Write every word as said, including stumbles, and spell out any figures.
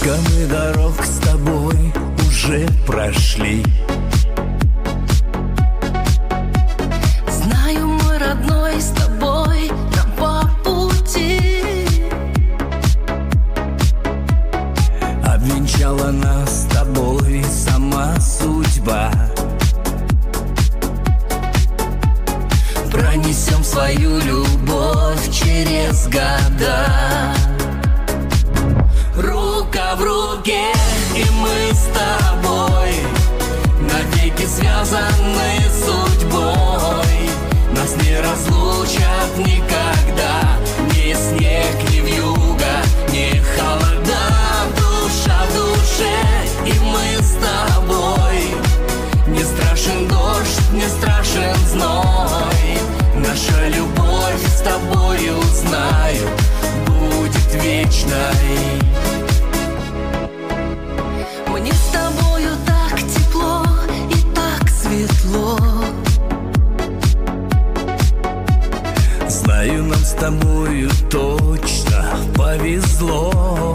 Сколько мы дорог с тобой уже прошли. Знаю, мой родной, с тобой нам по пути. Обвенчала нас с тобой сама судьба. Пронесем свою любовь через года. Рука в руке, и мы с тобой навеки связаны судьбой. Нас не разлучат никогда ни снег, ни вьюга, ни холода. Душа в душе, и мы с тобой. Не страшен дождь, не страшен зной. Наша любовь с тобою, знаю, будет вечной. Мне с тобою так тепло и так светло. Знаю, нам с тобою точно повезло.